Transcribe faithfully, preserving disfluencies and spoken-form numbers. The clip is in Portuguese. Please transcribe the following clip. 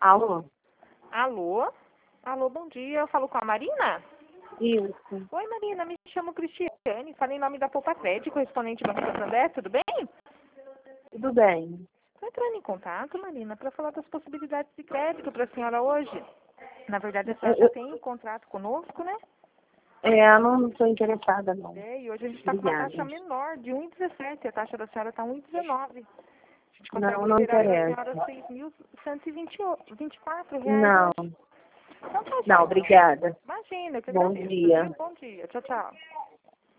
Alô? Alô? Alô, bom dia. Eu falo com a Marina? Isso. Oi, Marina. Me chamo Cristiane. Falei em nome da Poupa Crédito, correspondente do Banco Santander. Tudo bem? Tudo bem. Estou entrando em contato, Marina, para falar das possibilidades de crédito para a senhora hoje. Na verdade, a senhora Eu, já eu, tem um contrato conosco, né? é, eu não estou interessada, não. É, e hoje a gente está com uma Obrigada. taxa menor, de um vírgula dezessete. A taxa da senhora está um vírgula dezenove. A gente consegue Não, não liberar para a interessa. senhora seis mil cento e vinte e quatro reais Não. hoje. Então tá, Não, joia. obrigada. Imagina, eu que Bom agradeço, dia. viu? Bom dia. Tchau, tchau.